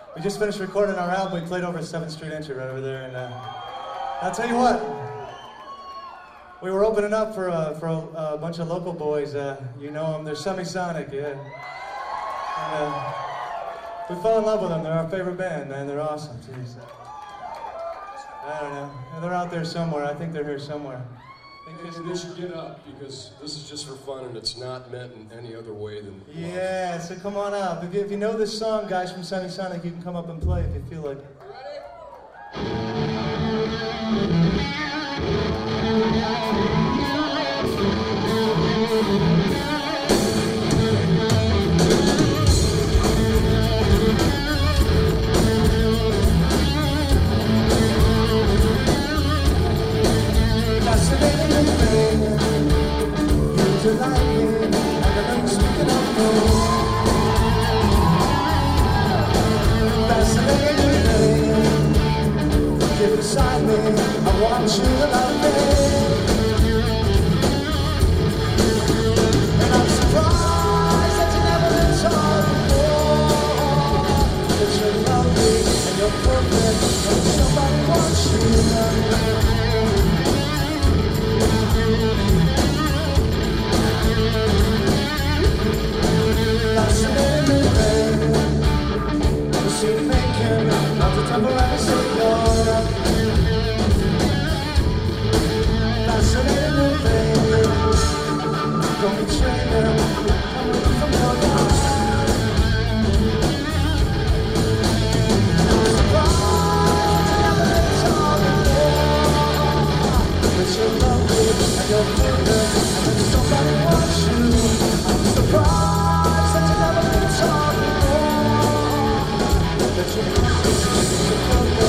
We just finished recording our album. We played over 7th Street Entry right over there, and I'll tell you what. We were opening up for a bunch of local boys. You know them. They're Semisonic, yeah. And, we fell in love with them. They're our favorite band, man. They're awesome. Jeez. I don't know. They're out there somewhere. I think they're here somewhere. They should get up, because this is just for fun and it's not meant in any other way than love. Yeah, so come on up. If you know this song, guys from Semisonic, you can come up and play if you feel like it. Beside me, I want you to love me. And I'm surprised that you never been told before that you're lovely and you're perfect and somebody wants you. Fascinating, baby. Never seen you making not the temporary signal. Fascinating, baby. Don't betray me. I'm looking from your eyes. I'm surprised you never let it all before. But you're lovely and you're perfect and that somebody wants you. I'm surprised that you never let it all before. That you're perfect and you're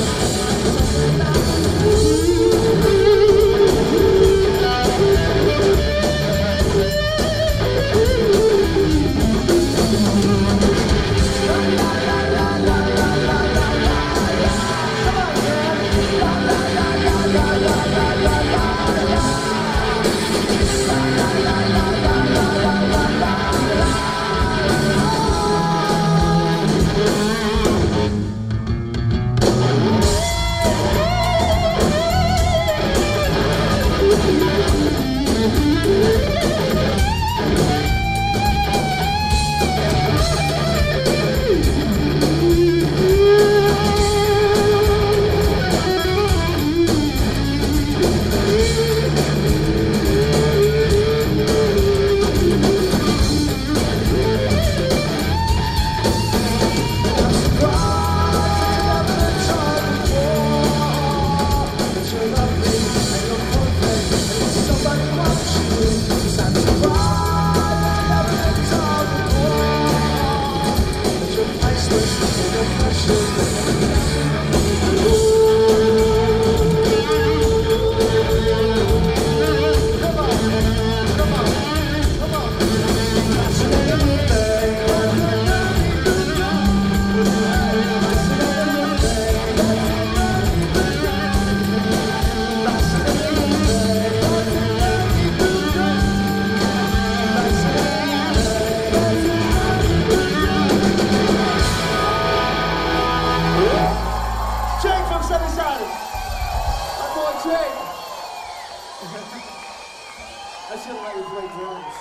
I should have let you play drums.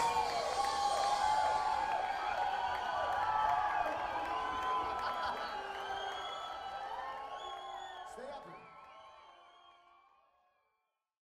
Stay up.